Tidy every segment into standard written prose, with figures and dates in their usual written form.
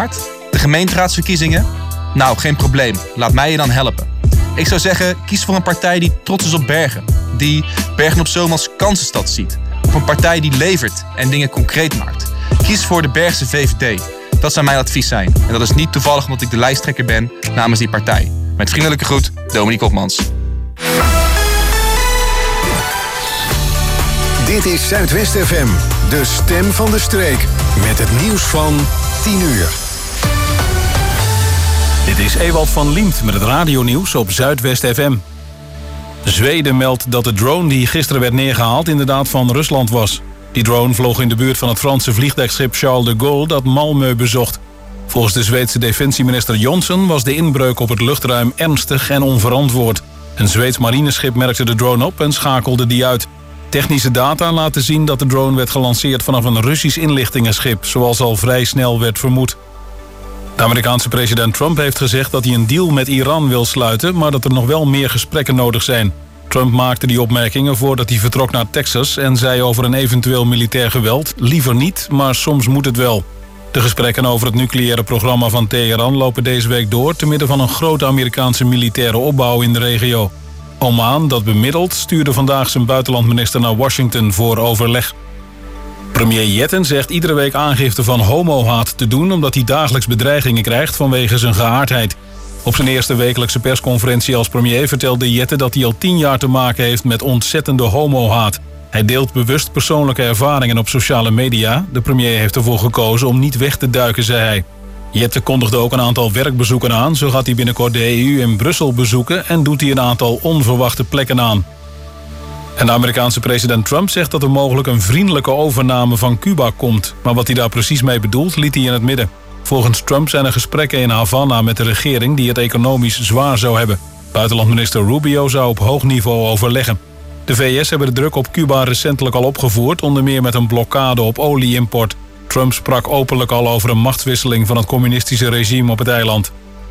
maart, de gemeenteraadsverkiezingen. Nou, geen probleem. Laat mij je dan helpen. Ik zou zeggen, kies voor een partij die trots is op Bergen. Die Bergen op Zoom als kansenstad ziet. Of een partij die levert en dingen concreet maakt. Kies voor de Bergse VVD. Dat zou mijn advies zijn. En dat is niet toevallig omdat ik de lijsttrekker ben namens die partij. Met vriendelijke groet, Dominique Hopmans. Dit is Zuidwest FM, de stem van de streek. Met het nieuws van 10 uur. Dit is Ewald van Liemt met het radionieuws op Zuidwest FM. Zweden meldt dat de drone die gisteren werd neergehaald inderdaad van Rusland was. Die drone vloog in de buurt van het Franse vliegdekschip Charles de Gaulle dat Malmö bezocht. Volgens de Zweedse defensieminister Jonsson was de inbreuk op het luchtruim ernstig en onverantwoord. Een Zweeds marineschip merkte de drone op en schakelde die uit. Technische data laten zien dat de drone werd gelanceerd vanaf een Russisch inlichtingenschip, zoals al vrij snel werd vermoed. De Amerikaanse president Trump heeft gezegd dat hij een deal met Iran wil sluiten, maar dat er nog wel meer gesprekken nodig zijn. Trump maakte die opmerkingen voordat hij vertrok naar Texas en zei over een eventueel militair geweld: liever niet, maar soms moet het wel. De gesprekken over het nucleaire programma van Teheran lopen deze week door te midden van een grote Amerikaanse militaire opbouw in de regio. Oman, dat bemiddelt, stuurde vandaag zijn buitenlandminister naar Washington voor overleg. Premier Jetten zegt iedere week aangifte van homohaat te doen omdat hij dagelijks bedreigingen krijgt vanwege zijn geaardheid. Op zijn eerste wekelijkse persconferentie als premier vertelde Jetten dat hij al 10 jaar te maken heeft met ontzettende homohaat. Hij deelt bewust persoonlijke ervaringen op sociale media. De premier heeft ervoor gekozen om niet weg te duiken, zei hij. Jetten kondigde ook een aantal werkbezoeken aan. Zo gaat hij binnenkort de EU in Brussel bezoeken en doet hij een aantal onverwachte plekken aan. En de Amerikaanse president Trump zegt dat er mogelijk een vriendelijke overname van Cuba komt. Maar wat hij daar precies mee bedoelt, liet hij in het midden. Volgens Trump zijn er gesprekken in Havana met de regering die het economisch zwaar zou hebben. Buitenlandminister Rubio zou op hoog niveau overleggen. De VS hebben de druk op Cuba recentelijk al opgevoerd, onder meer met een blokkade op olieimport. Trump sprak openlijk al over een machtswisseling van het communistische regime op het eiland.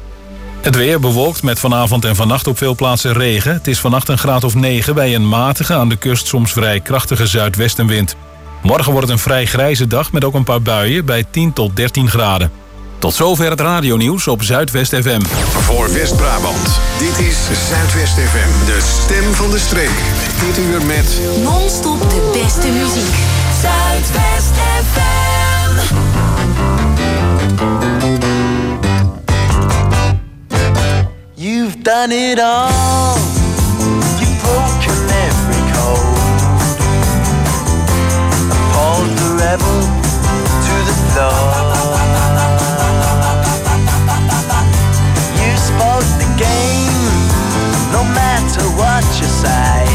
Het weer bewolkt met vanavond en vannacht op veel plaatsen regen. Het is vannacht een graad of 9 bij een matige, aan de kust soms vrij krachtige zuidwestenwind. Morgen wordt het een vrij grijze dag met ook een paar buien bij 10 tot 13 graden. Tot zover het radionieuws op Zuidwest FM. Voor West-Brabant, dit is Zuidwest FM, de stem van de streek. Dit uur met non-stop de beste muziek. Zuidwest FM. You've done it all. You've broken every code. Appalled the rebel to the floor. You spoke the game, no matter what you say.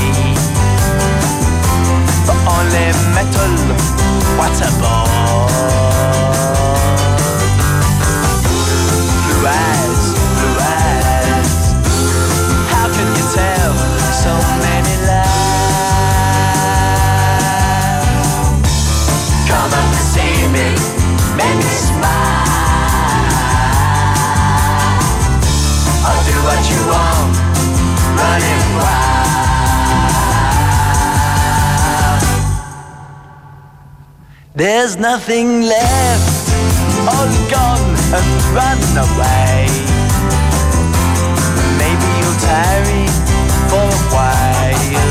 But only metal, what a bore. Blue eyes, blue eyes. How can you tell so many lies? Come up and see me, make me smile. I'll do what you want, running wild. There's nothing left, all gone and run away. Maybe you'll tarry for a while.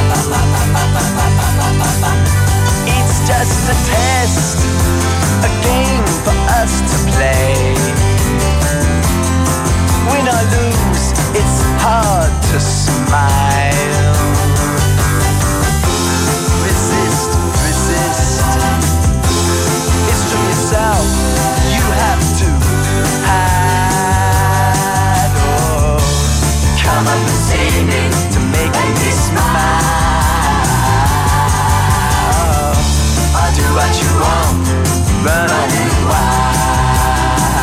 It's just a test, a game for us to play. Win or lose, it's hard to smile. Resist, resist. It's from yourself you have to hide. Oh, come up and see me to make me smile. I'll do what you want, running wild.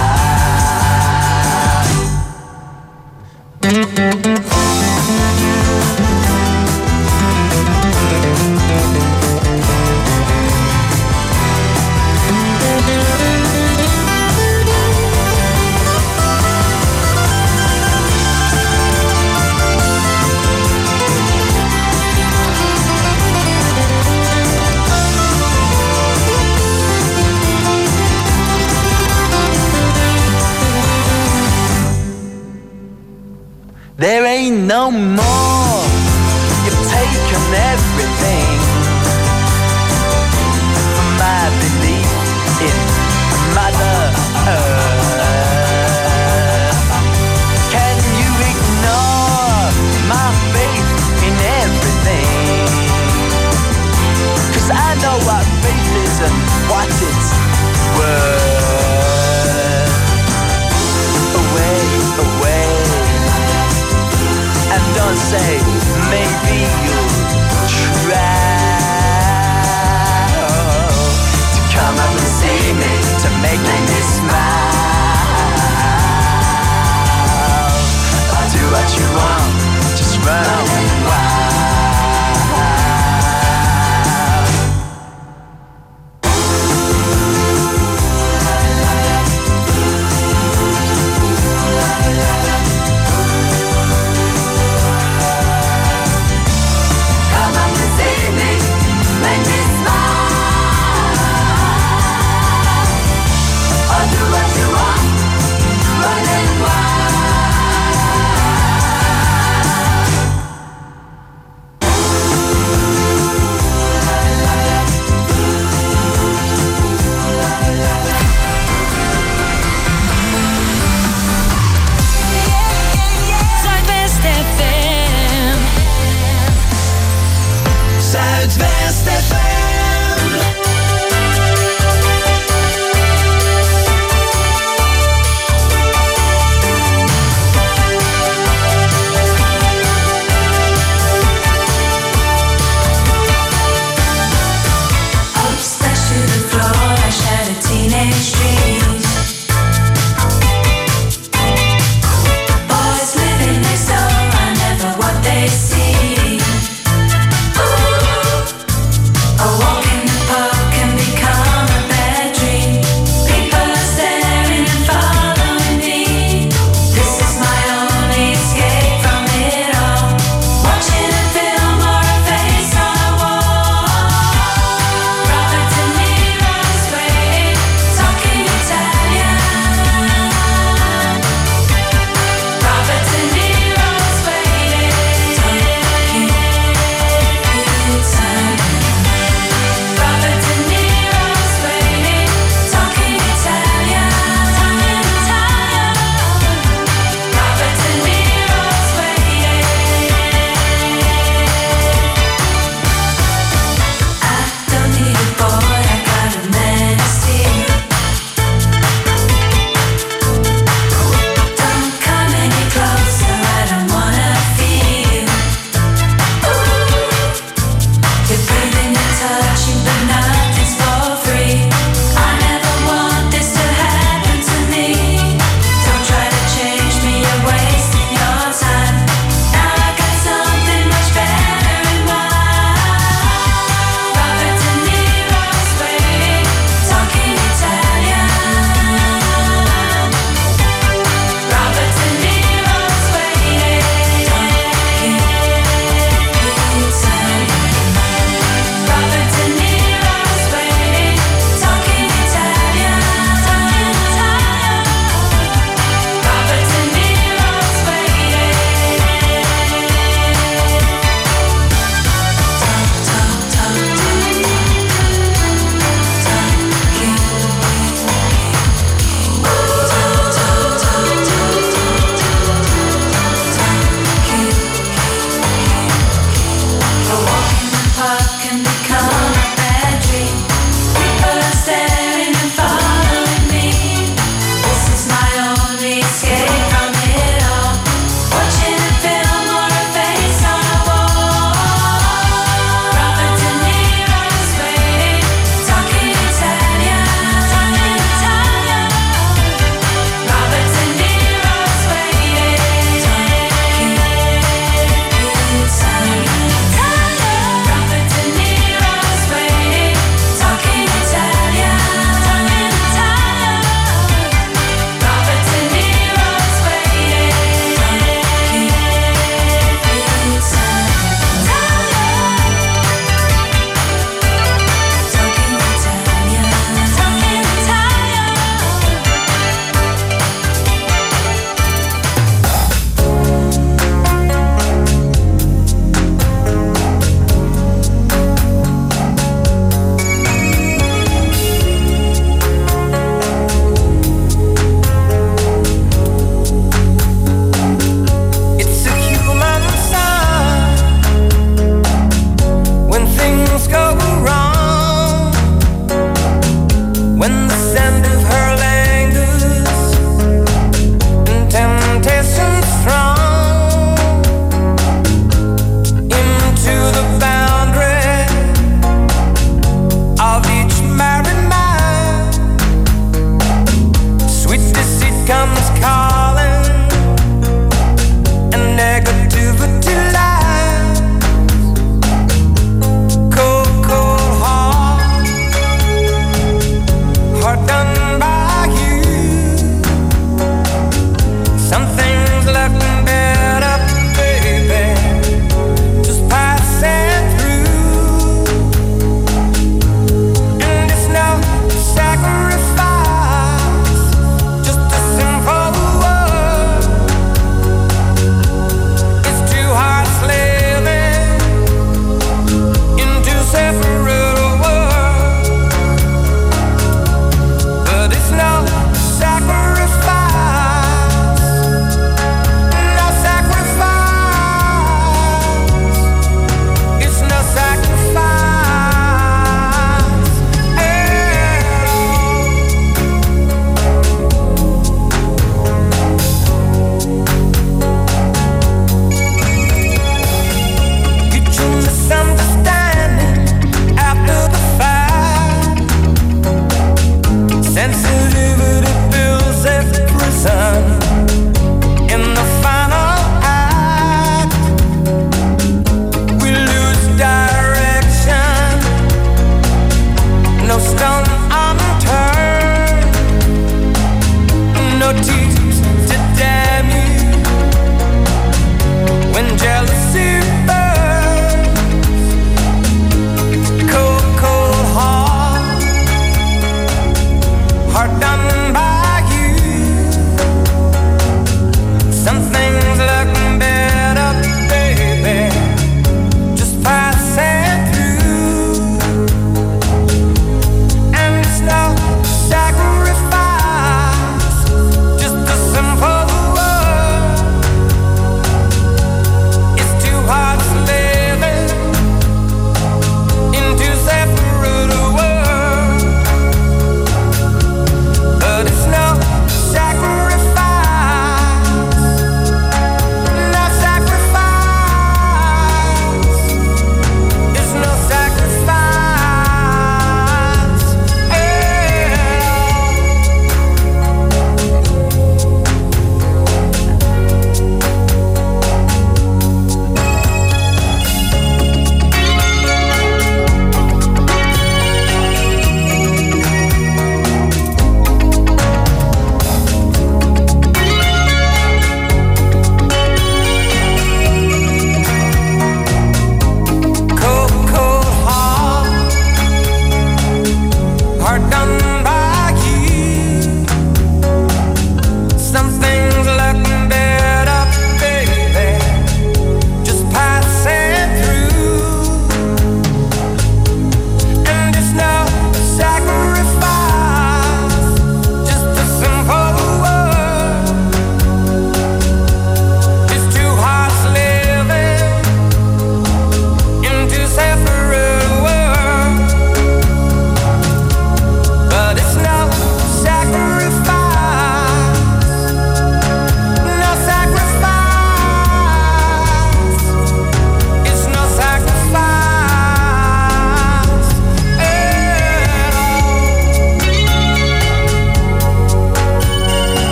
me no more. You've taken everything from my belief in Mother Earth. Can you ignore my faith in everything? 'Cause I know what faith is and what it's worth. Away, away, and don't say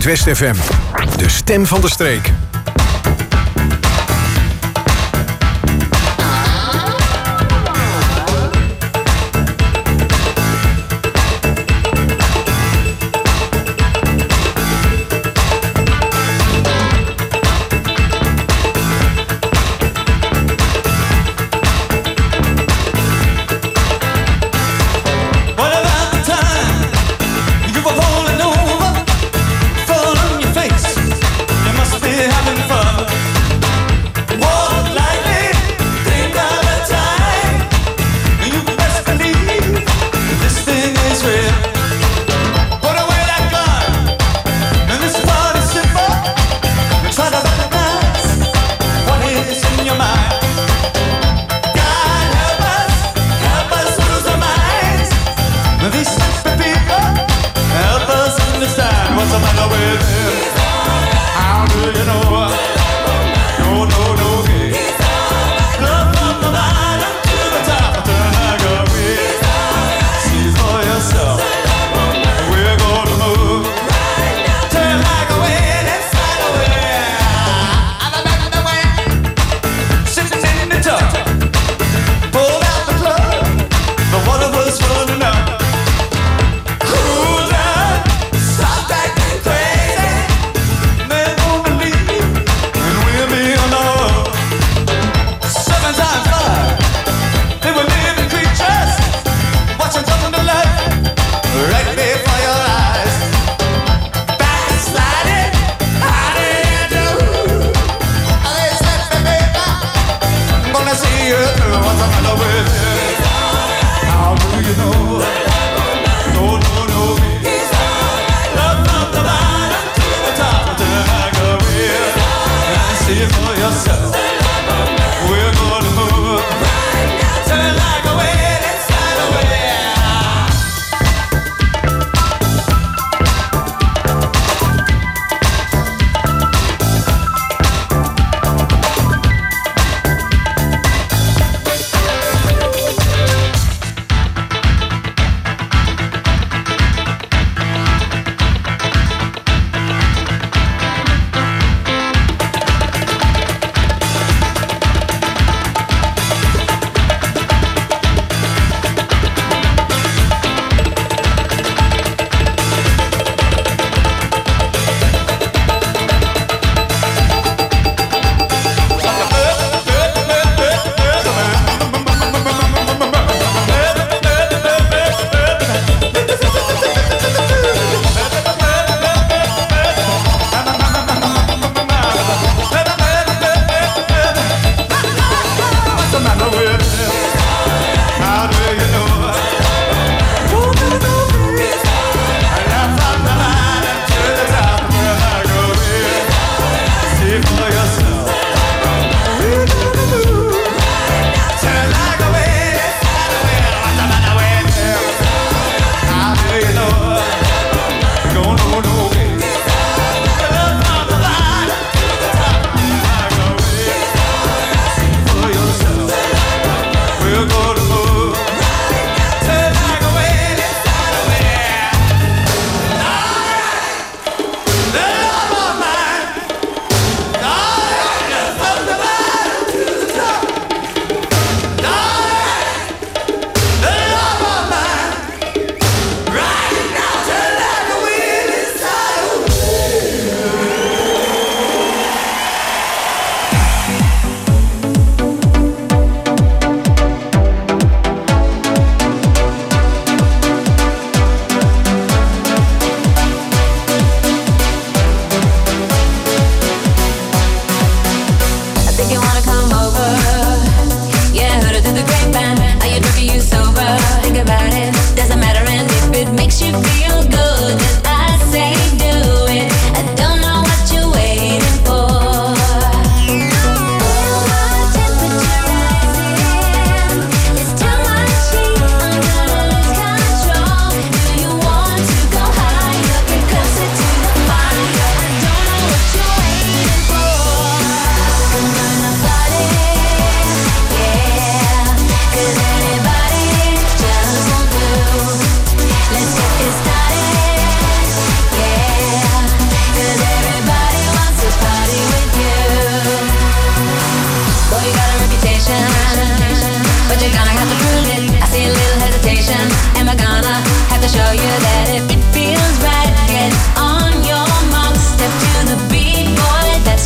Zuidwest FM. De stem van de streek.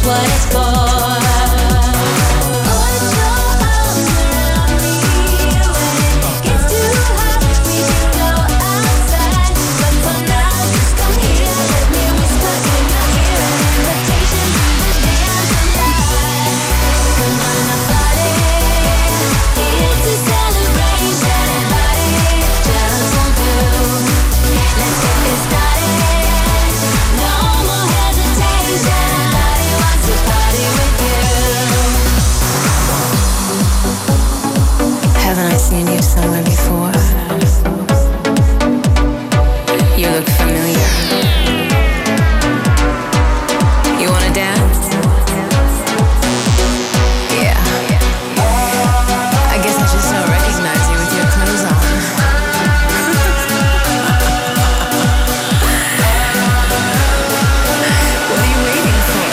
what it's for. Seen you somewhere before. You look familiar. You wanna dance? Yeah. I guess I just don't recognize you with your clothes on. What are you waiting for?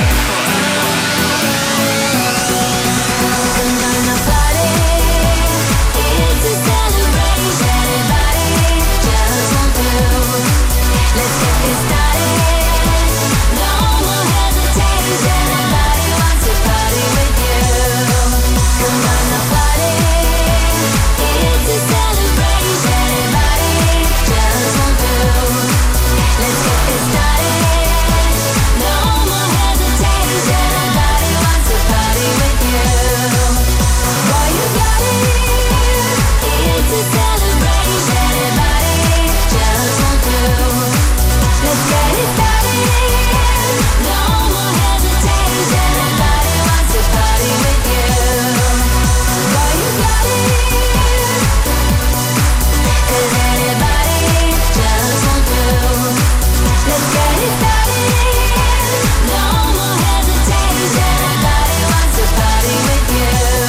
It's a celebration, everybody just won't do. Let's get this started. No more hesitation, everybody wants to party with you. Come on, now party. It's a celebration, everybody just won't do. Let's get this started. No more hesitation, everybody wants to party with you. Boy, you got it. It's a celebration, everybody just won't do. Let's get it started. No more hesitation, everybody wants to party with you. Boy, you got it. 'Cause anybody just won't do. Let's get it started. No more hesitation, everybody wants to party with you.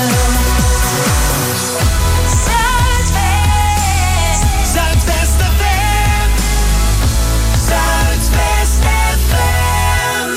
Zuidwest FM. Zuidwest FM.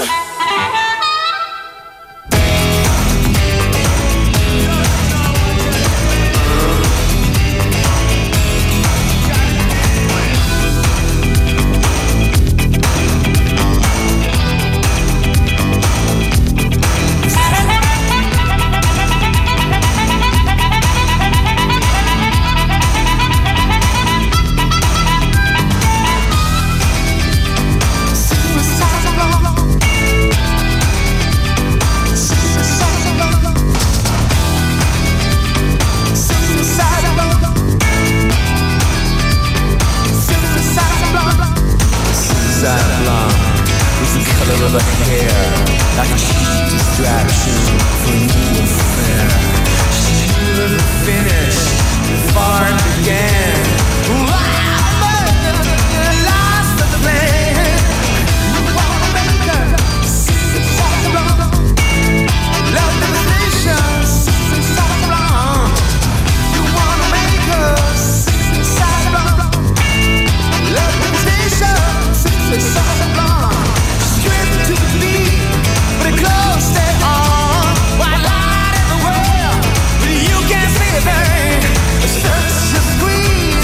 Suicide blonde is the color of her hair, like a cheap distraction for a new affair. She knew the finish before it began. Wow, but lost the plan. You wanna make her suicide blonde, love devastation, suicide blonde. You wanna make her suicide blonde, love devastation. Suicide blonde, stripped to the beat, but her clothes stay on. White light everywhere, but you can't see a thing. Such a squeeze.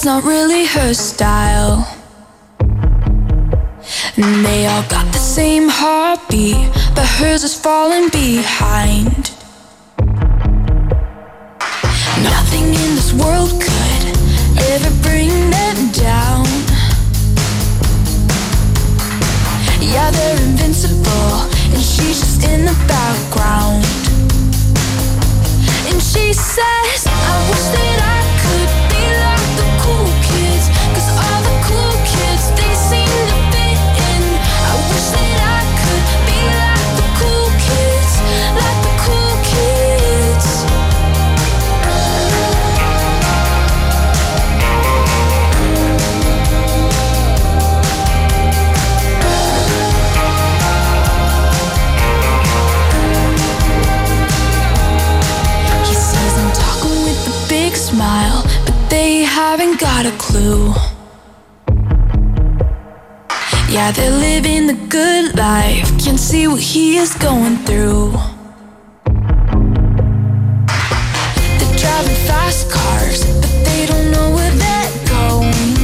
that's not really her style. And they all got the same heartbeat, but hers is falling behind. Nothing in this world could ever bring them down. Yeah, they're invincible, and she's just in the background. And she says, I wish that I could be like the cool kids, 'cause all the cool kids, they seem to fit in. I wish that I could be like the cool kids, like the cool kids. He sees them talking with a big smile, but they haven't got a clue. Yeah, they're living the good life, can't see what he is going through. They're driving fast cars, but they don't know where they're going.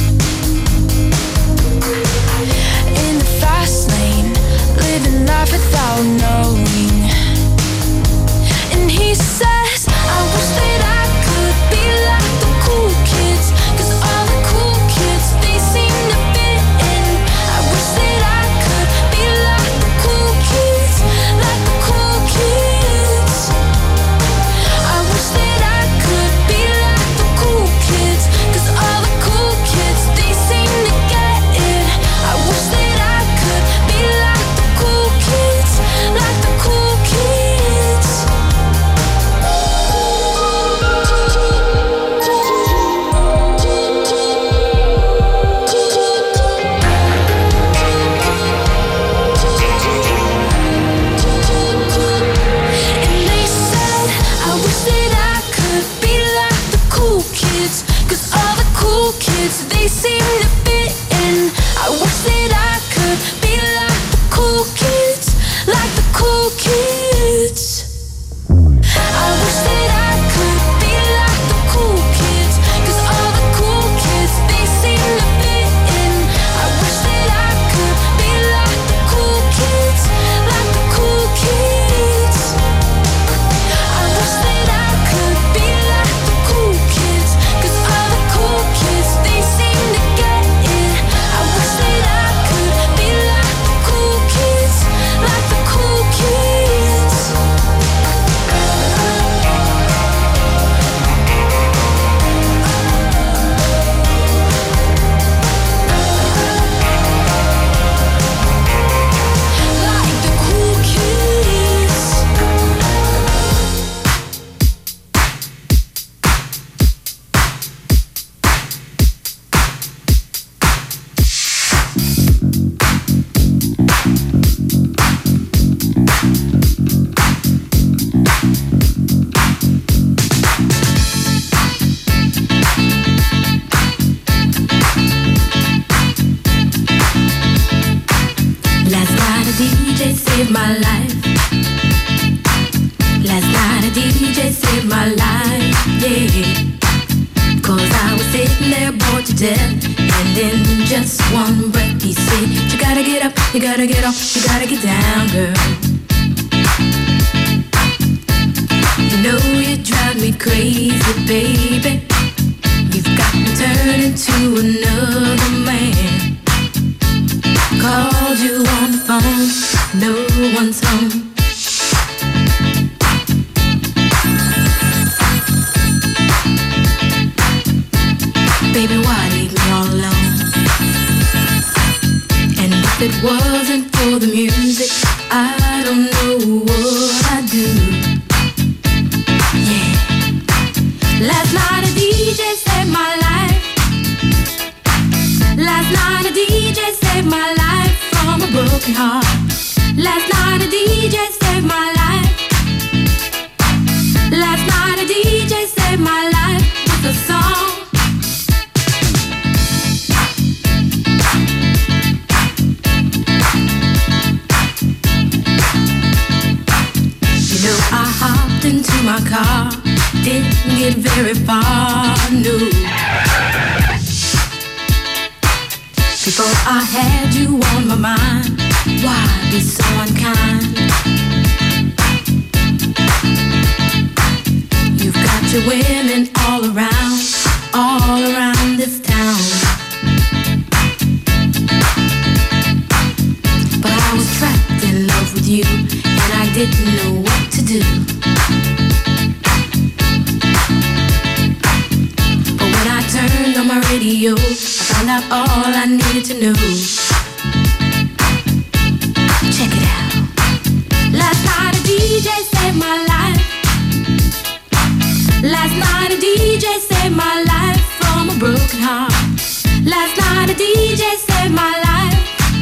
In the fast lane, living life without knowing. And he says, I wish that I could be like the cool kids, 'cause all the cool kids, they seem to fit in. I wish that I could be like the cool kids, like the cool kids. I wish that I could be like the cool kids, 'cause all the cool kids, they seem to get it. I wish that I could be like the cool kids, like the cool kids. And they said, I wish that I could be like the cool kids, 'cause all the cool kids, they seem to fit in. I wish that I could be like the cool kids, like the cool kids. I wish that I could be like the cool kids, 'cause all the cool kids, they seem to fit in. I wish that I could be like the cool kids, like the cool kids. I wish that I could be like the cool kids, 'cause all the cool kids, they seem to get it. I wish that I could be like the cool kids, like the cool kids. Like the cool kids. Last night a DJ saved my life. Last night a DJ saved my life, yeah. 'Cause I was sitting there bored to death, and in just one breath he said, you gotta get up, you gotta get off, you gotta get down, girl. You know you drive me crazy, baby. You've got me turning to another man. Called you on the phone, no one's home. Baby, why leave me all alone? And if it wasn't for the music, I don't know what I'd do. Yeah. Last night a DJ saved my life. Last night a DJ saved my life from a broken heart. Last night a DJ saved my life. Last night a DJ saved my life with a song. You know I hopped into my car, didn't get very far, no. Before I had you on my mind, why be so unkind? You've got your women all around this town. But I was trapped in love with you, and I didn't know what to do. But when I turned on my radio, I found out all I needed to know. Check it out. Last night a DJ saved my life. Last night a DJ saved my life from a broken heart. Last night a DJ saved my life.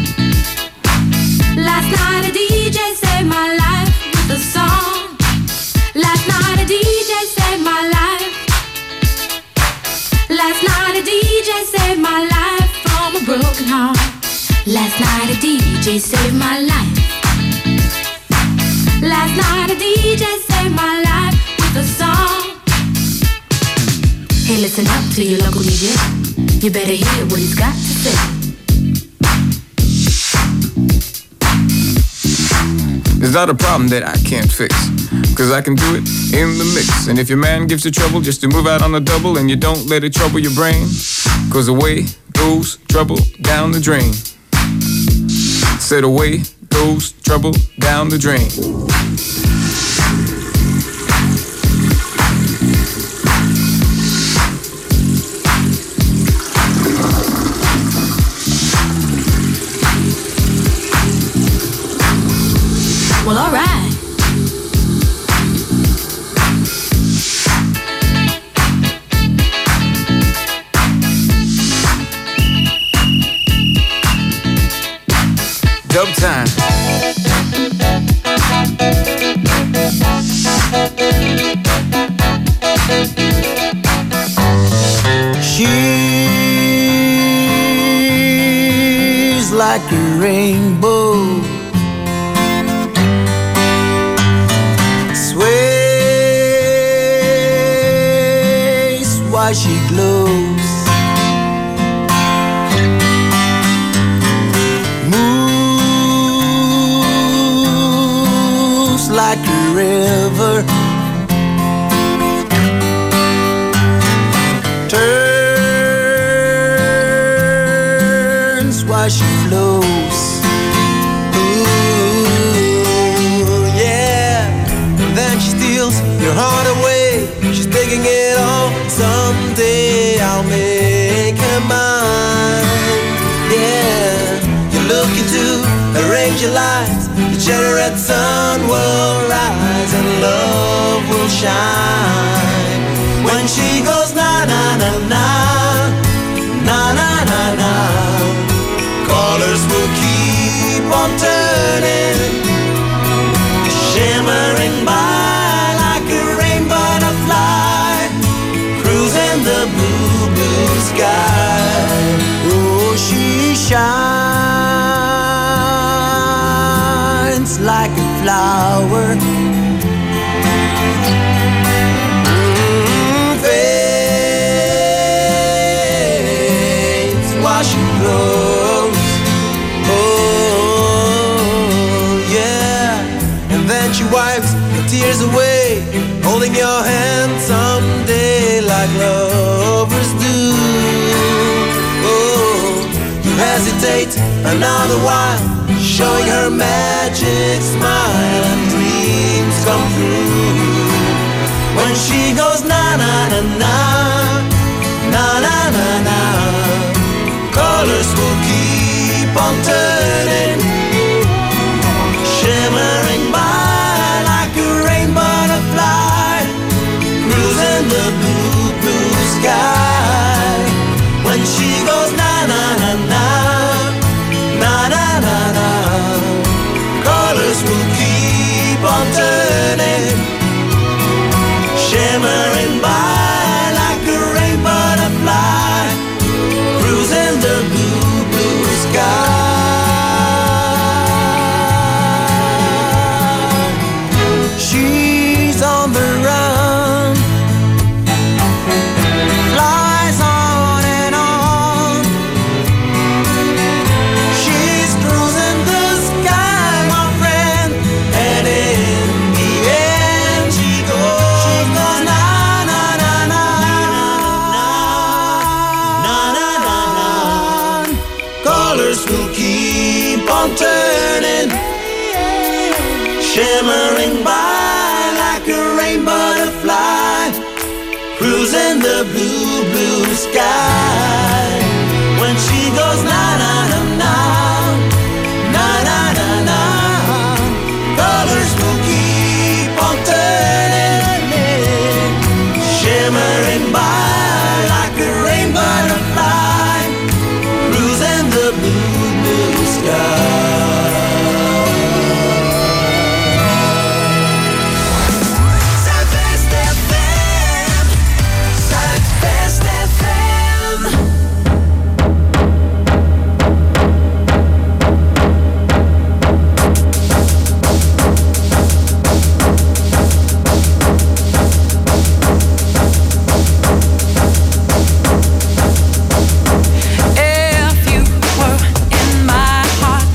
Last night a DJ saved my life with a song. Last night a DJ saved my life. Last night a DJ saved my life from a broken heart. Last night a DJ saved my life. Last night a DJ saved my life with a song. Hey, listen up to your local DJ. You better hear what he's got to say. It's not a problem that I can't fix, 'cause I can do it in the mix. And if your man gives you trouble just to move out on the double, and you don't let it trouble your brain, 'cause away goes trouble down the drain. Said away goes trouble down the drain. Well, all right. Dub time. She's like a rainbow, sways while she glows. Moves like a river, turns while she flows. Ooh, yeah. Then she steals your heart away. She's taking it all. Someday I'll make her mine. Yeah. You're looking to arrange your lives. The generate sun will rise and love will shine. When she goes na na na na, na na na na, colors will keep on turning, shimmering by like a rain butterfly, cruising the blue, blue sky. Oh, she shines like a flower. Fades while she grows. Oh, yeah. And then she wipes the tears away, holding your hand someday like lovers do. Oh, you hesitate another while, showing her magic smile and dreams come true. When she goes na na na na, na na na na, colors will keep on turning, shimmering by like a rain butterfly, cruising the blue, blue sky. When she goes na na na na, na na na na, colors will keep on turning, shimmering by like will keep on turning, shimmering by like a rain butterfly, cruising the blue, blue sky. When she goes na na na na, na na na na, colors will keep on turning, shimmering by like a rain butterfly, cruising the blue, blue sky. Southwest FM, Southwest FM. If you were in my heart,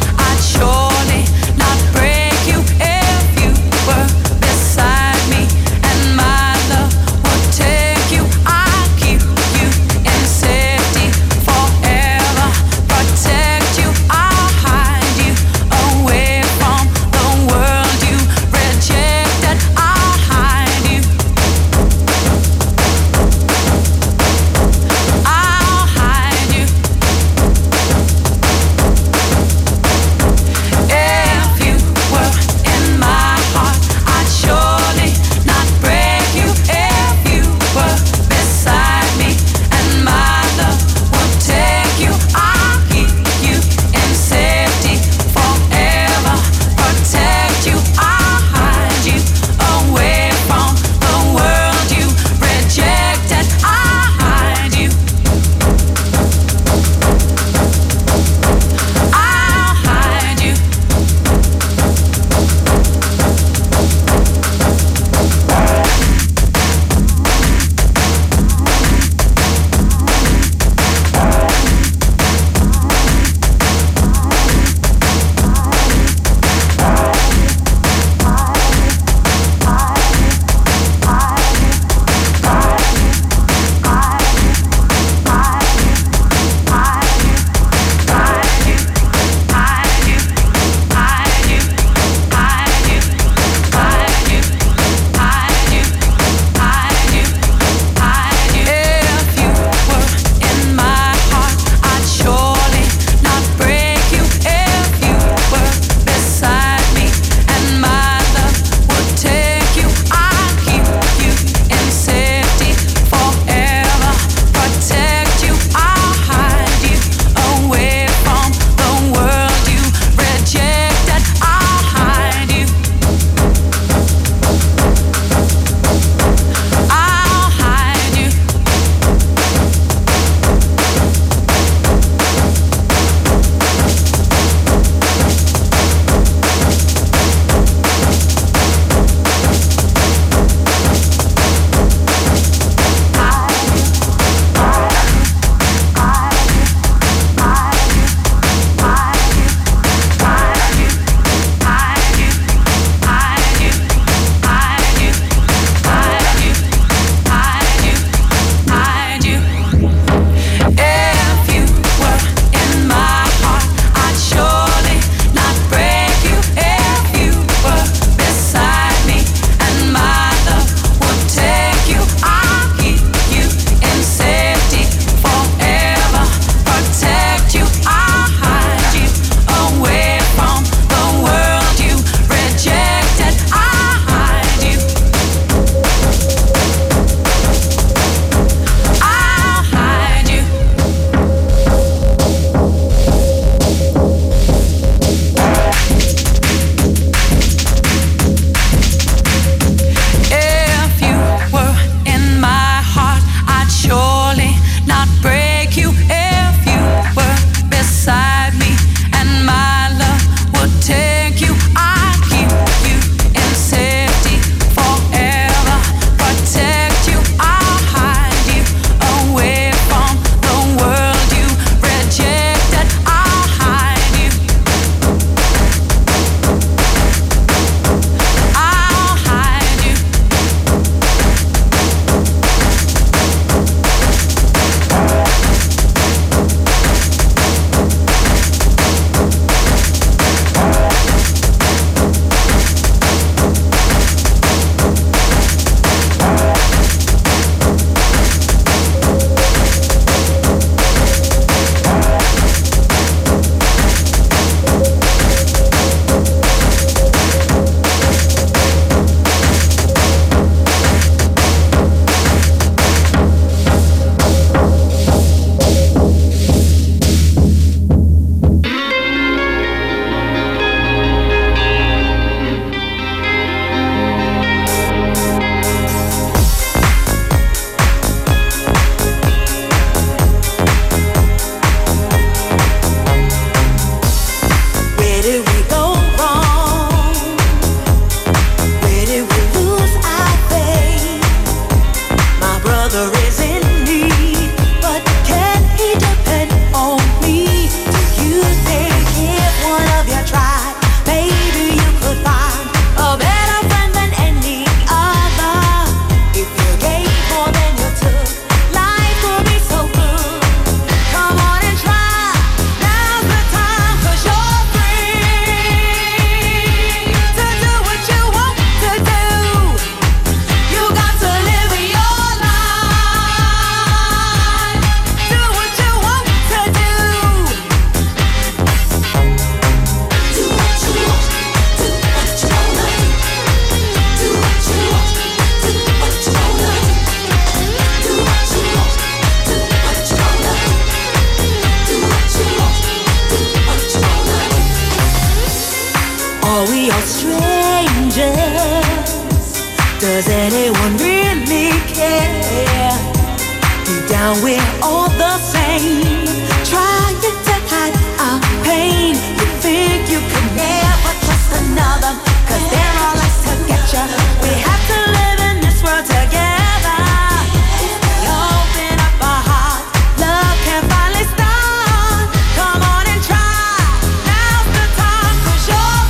Are we all strangers? Does anyone really care? Deep down we're all the same, trying to hide our pain. You think you could never trust another, 'cause they're all out to get you. We have to live in this world together. Open up our hearts, love can finally start. Come on and try, now's the time, 'cause you're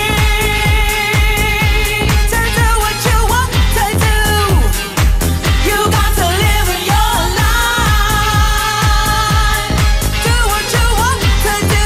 free to do what you want to do. You got to live your life, do what you want to do.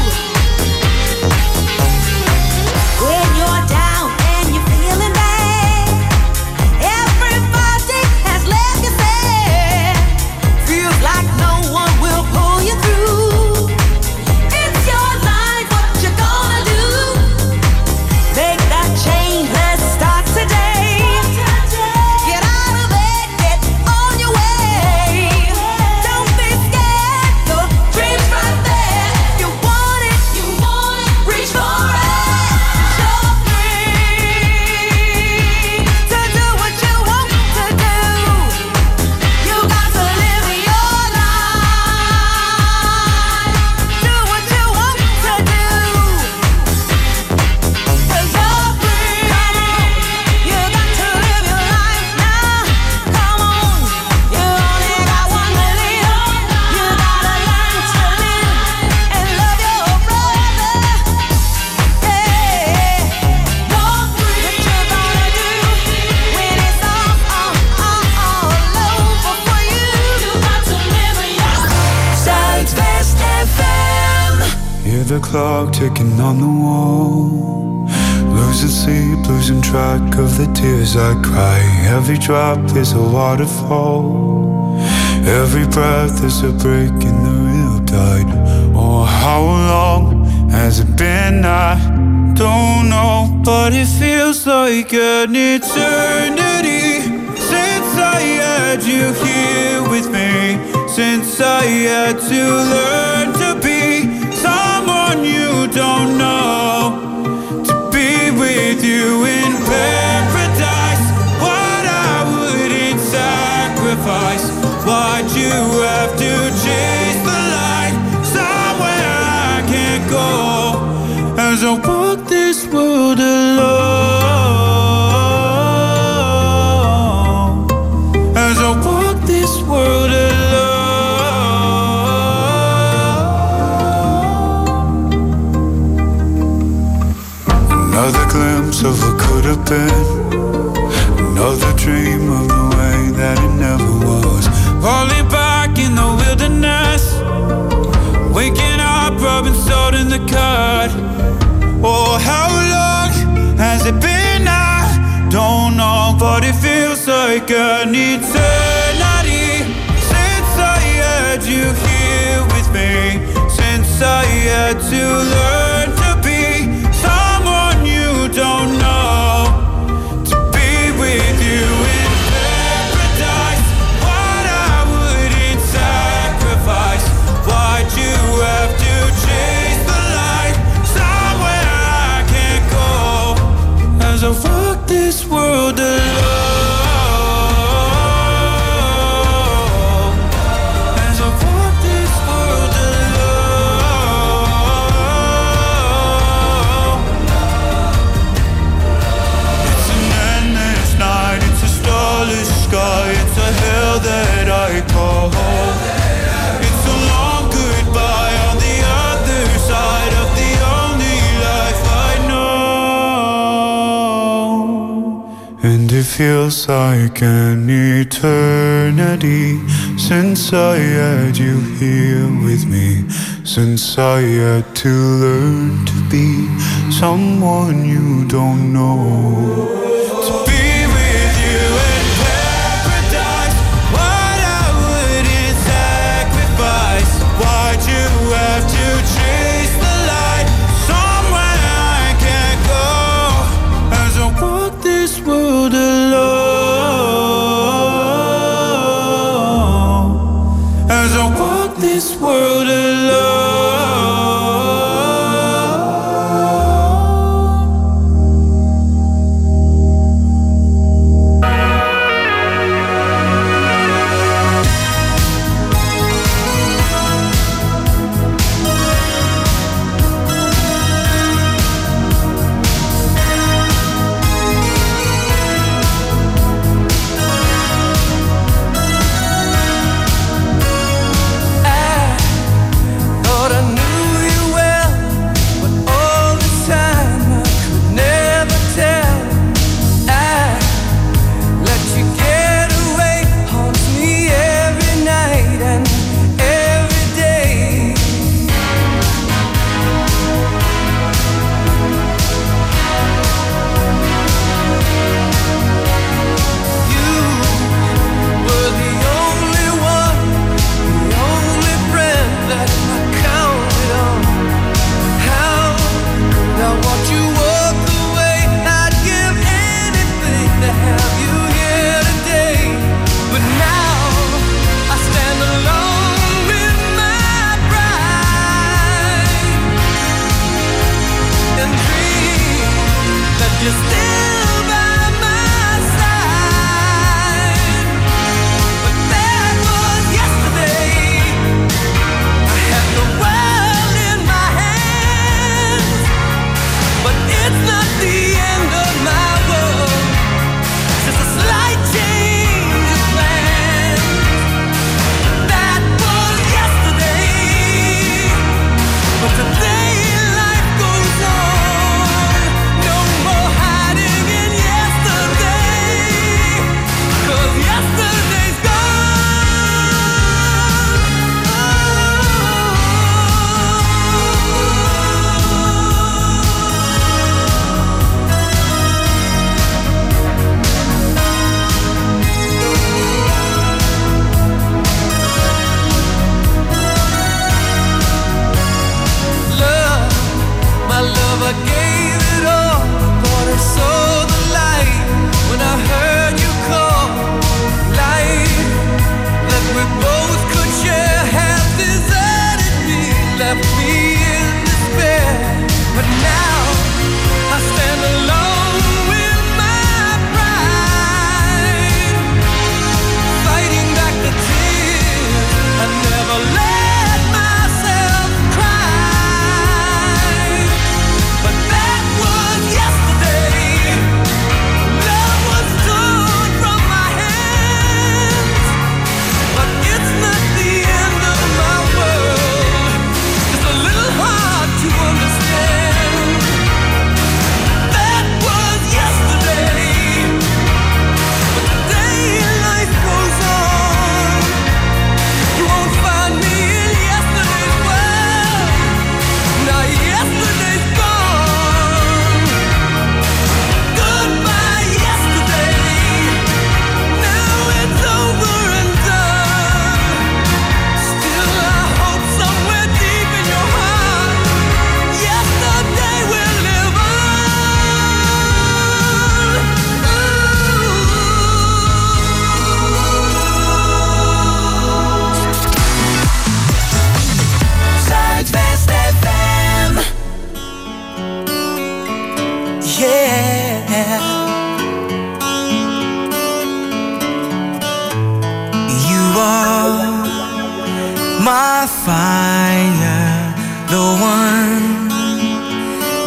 When you're down and you're feeling bad, everybody has left you sad. Feels like no one will pull you through. It's your life, what you gonna do? Make that change, let's start today. Get out of bed, get on your way. Don't be scared, your dream's right there. You want it, reach for it. You're free to do what you want to do. You got to live your life, do what you want to do. 'Cause you're free, you got to live your life now. Come on, you only got one to live. You gotta learn to live and love your brother. Yeah, you're free. What you gonna do when it's all over for you? You got to live your life. Zuidwest FM. Hear the clock ticking on the wall. Losing sleep, losing track of the tears I cry. Every drop is a waterfall. Every breath is a break in the real tide. Oh, how long has it been? I don't know, but it feels like an eternity since I had you here with me. Since I had to learn to be someone you don't know, to be with you in paradise. What I wouldn't sacrifice. Why'd you have to chase the light somewhere I can't go? As I walk this world alone, as I walk this world alone. Another glimpse of what could have been, another dream of the way that it never was. Falling back in the wilderness, waking up, rubbing salt in the cut. Oh, how long has it been? I don't know, but it feels like an eternity since I had you here with me. Since I had to learn to be someone you don't know, to be with you in paradise. What I wouldn't sacrifice. Why'd you have to chase the light somewhere I can't go? As I walk this world alone, as I walk this world alone. It's an endless night, it's a starless sky, it's a hell that I call home. It's a long goodbye on the other side of the only life I know. And it feels like an eternity since I had you here with me. Since I had to learn to be someone you don't know. To be with you in paradise. What I wouldn't sacrifice. Why'd you have to chase the light somewhere I can't go? As I walk this world alone, as I walk this world alone.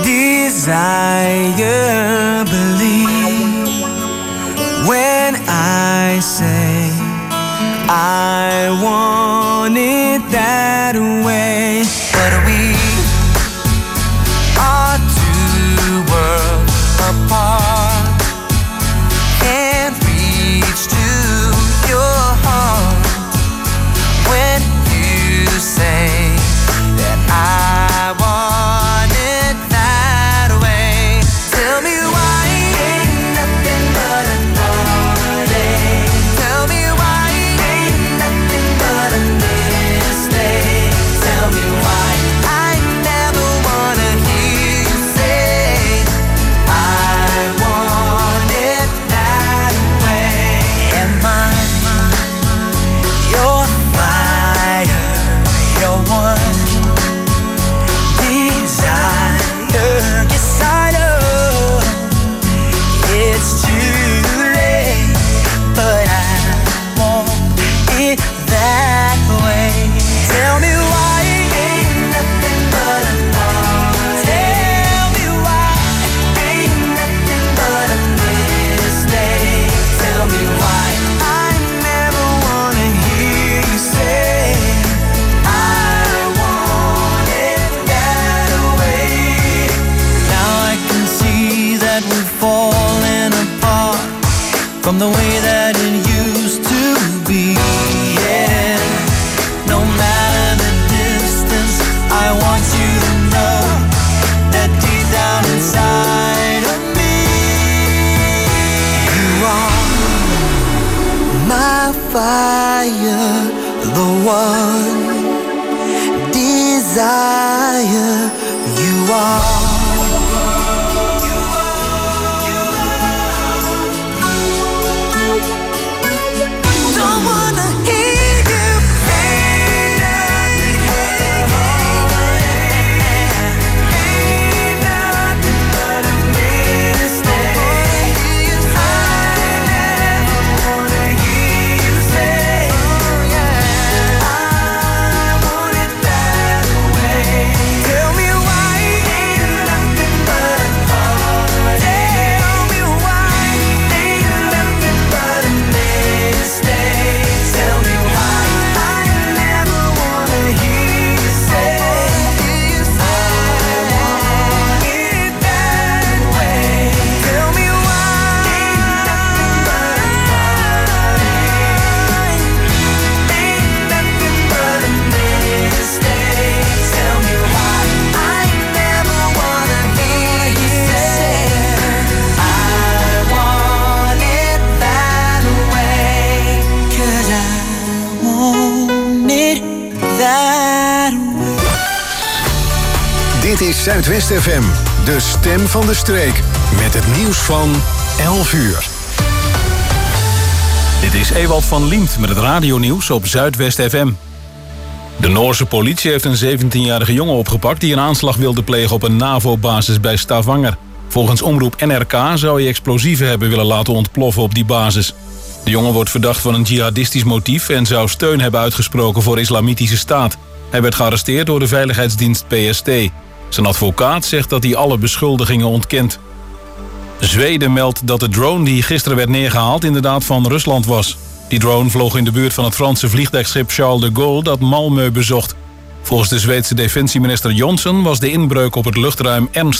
desire. Believe when I say I want it that way. But we are two worlds apart. Can't reach to your heart when you say that I want it that way. Tell me why ain't nothing but a heartache. Tell me why ain't nothing but a mistake. Tell me why I never wanna hear you say I want it that way. Am I your fire, your one desire? Yes, I know it's too late, but I want it that way. Tell me why ain't nothing but a heartache. Tell me why ain't nothing but a mistake. Tell me why I never wanna hear you say I want it that way. Now I can see that we've fallen apart from the way that it used to be. Yeah. No matter the distance, I want you to know that deep down inside of me, you are my fire, the one desire. You are. Don't wanna hear you say nothing but a mistake. I never wanna hear you say I want it that way. Tell me why ain't nothing but a heartache. Tell me why ain't nothing but a mistake. Tell me why I never wanna hear you say I want it that way. Tell me why ain't nothing but a heartache. Ain't nothing but a mistake. Tell me why I never wanna hear you say I want it that way. 'Cause I want it that way. Dit is Zuidwest FM, de stem van de streek. Met het nieuws van 11 uur. Dit is Ewald van Liemt met het radionieuws op Zuidwest FM. De Noorse politie heeft een 17-jarige jongen opgepakt die een aanslag wilde plegen op een NAVO-basis bij Stavanger. Volgens omroep NRK zou hij explosieven hebben willen laten ontploffen op die basis. De jongen wordt verdacht van een jihadistisch motief en zou steun hebben uitgesproken voor Islamitische Staat. Hij werd gearresteerd door de veiligheidsdienst PST. Zijn advocaat zegt dat hij alle beschuldigingen ontkent. Zweden meldt dat de drone die gisteren werd neergehaald inderdaad van Rusland was. Die drone vloog in de buurt van het Franse vliegdekschip Charles de Gaulle dat Malmö bezocht. Volgens de Zweedse defensieminister Johnson was de inbreuk op het luchtruim ernstig.